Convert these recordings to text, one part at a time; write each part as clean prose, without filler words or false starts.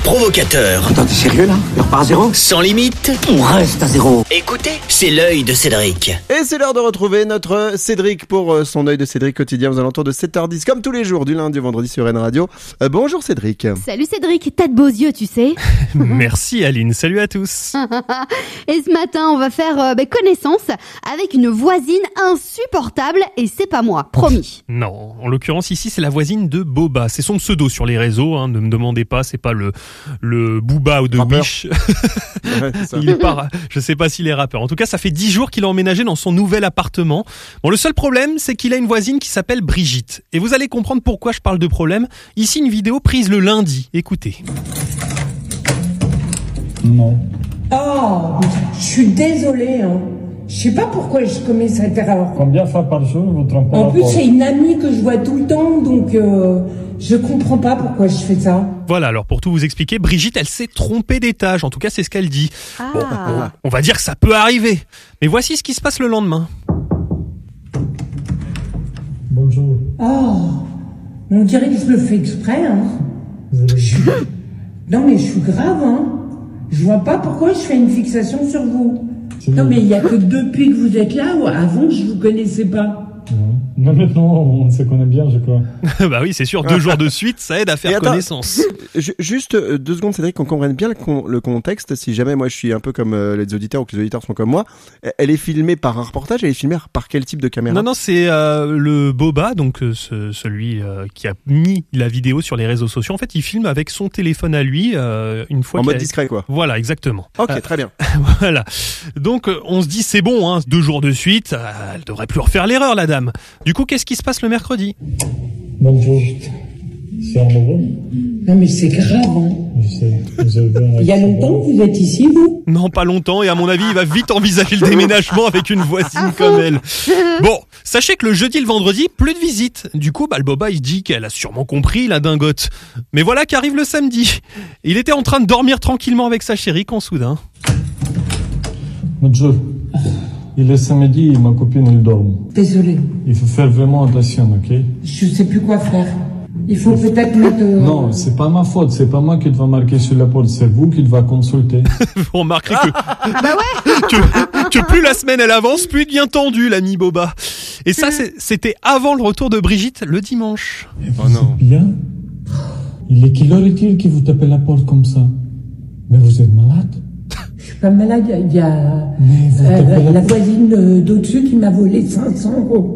provocateur. Attends, t'es sérieux là? On repart à zéro? Sans limite, On reste à zéro. écoutez, c'est l'œil de Cédric. Et c'est l'heure de retrouver notre Cédric pour son œil de Cédric quotidien aux alentours de 7h10, comme tous les jours, du lundi au vendredi sur N Radio. Bonjour Cédric. Salut Cédric, t'as de beaux yeux, tu sais. Merci Aline, salut à tous. Et ce matin, on va faire connaissance avec une voisine insupportable et c'est pas moi, promis. Non, en l'occurrence ici c'est la voisine de Boba, c'est son pseudo sur les réseaux, ne me demandez pas, c'est pas le Booba ou de Rappeur. Wish. Ouais, c'est ça. Il est pas, je sais pas s'il est rappeur. En tout cas, ça fait 10 jours qu'il a emménagé dans son nouvel appartement. Bon, le seul problème, c'est qu'il a une voisine qui s'appelle Brigitte. Et vous allez comprendre pourquoi je parle de problème. Ici, une vidéo prise le lundi. Écoutez. Non. Oh, je suis désolée. Je sais pas pourquoi je commets cette erreur. Combien de fois par jour vous trompez En la plus, porte? c'est une amie que je vois tout le temps, donc je comprends pas pourquoi je fais ça. Voilà, alors pour tout vous expliquer, Brigitte, elle s'est trompée d'étage. En tout cas, c'est ce qu'elle dit. Bon, on va dire que ça peut arriver. Mais voici ce qui se passe le lendemain. Bonjour. Oh, on dirait que je le fais exprès. Vous allez bien? Non mais je suis grave. Je vois pas pourquoi je fais une fixation sur vous. C'est Non bon. mais il y a que depuis que vous êtes là, ou avant je vous connaissais pas. Non, maintenant, on se connaît bien, je crois. Bah oui, c'est sûr, 2 jours de suite, ça aide à Et faire attends, connaissance. Juste 2 secondes Cédric, qu'on comprenne bien le contexte. Si jamais moi je suis un peu comme les auditeurs ou que les auditeurs sont comme moi, elle est filmée par un reportage, elle est filmée par quel type de caméra? Non, c'est le Boba, donc celui qui a mis la vidéo sur les réseaux sociaux. En fait, il filme avec son téléphone à lui une fois En qu'il mode a- discret quoi. Voilà, exactement. Ok, très bien. Voilà. Donc on se dit c'est bon, 2 jours de suite, elle devrait plus refaire l'erreur, la dame. Du coup, qu'est-ce qui se passe le mercredi? Bonjour. C'est un nouveau? Non mais c'est grave. Je sais. Vous avez vu un Il y a accident. longtemps que vous êtes ici, vous? Non, pas longtemps, et à mon avis, il va vite envisager le déménagement avec une voisine comme elle. Bon, sachez que le jeudi et le vendredi, plus de visites. Du coup, le Boba, il se dit qu'elle a sûrement compris, la dingote. Mais voilà qu'arrive le samedi. Il était en train de dormir tranquillement avec sa chérie quand soudain... Bonjour. Il est samedi et ma copine, elle dort. Désolée, Il faut faire vraiment attention, ok? je sais plus quoi faire. Il faut peut-être mettre... Non, c'est pas ma faute, c'est pas moi qui dois marquer sur la porte, c'est vous qui devez consulter. Vous remarquerez que plus la semaine elle avance, plus il devient tendu, l'ami Boba. Et ça, c'était avant le retour de Brigitte, le dimanche. Oh non. Bien? Il est quelle heure est-il qui vous tape la porte comme ça? Mais vous êtes malade? Je suis pas malade, il y a Mais vous tapez la la porte. voisine d'au-dessus qui m'a volé 500 €.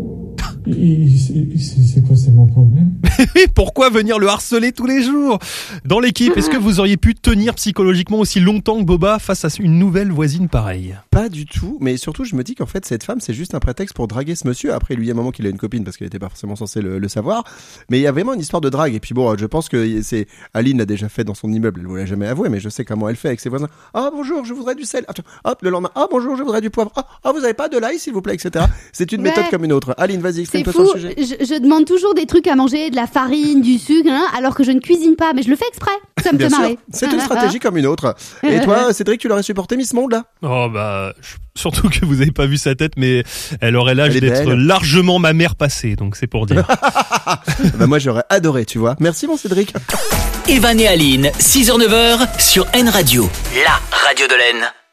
C'est quoi, c'est mon problème? Et pourquoi venir le harceler tous les jours? Dans l'équipe, est-ce que vous auriez pu tenir psychologiquement aussi longtemps que Boba face à une nouvelle voisine pareille? Pas du tout, mais surtout je me dis qu'en fait cette femme c'est juste un prétexte pour draguer ce monsieur. Après lui il y a un moment qu'il a une copine parce qu'il était pas forcément censé le savoir, mais il y a vraiment une histoire de drague. Et puis bon, je pense que c'est Aline l'a déjà fait dans son immeuble, elle voulait jamais avouer, mais je sais comment elle fait avec ses voisins. Ah bonjour, je voudrais du sel. Attends, hop, le lendemain, ah bonjour, je voudrais du poivre. Ah vous avez pas de l'ail s'il vous plaît, etc. C'est une méthode Ouais. comme une autre. Aline, vas-y, C'est exprime-toi sur fou, le sujet. je demande toujours des trucs à manger, de la farine, du sucre, alors que je ne cuisine pas, mais je le fais exprès, ça me Bien fait sûr, marrer. c'est une stratégie comme une autre. Et toi, Cédric, tu l'aurais supporté Miss Monde là? Oh surtout que vous avez pas vu sa tête, mais elle aurait l'âge Elle est d'être belle. largement ma mère passée, donc c'est pour dire. Bah moi j'aurais adoré, tu vois. Merci mon Cédric. Evan et Aline, 6h-9h sur N Radio, la radio de l'Aisne.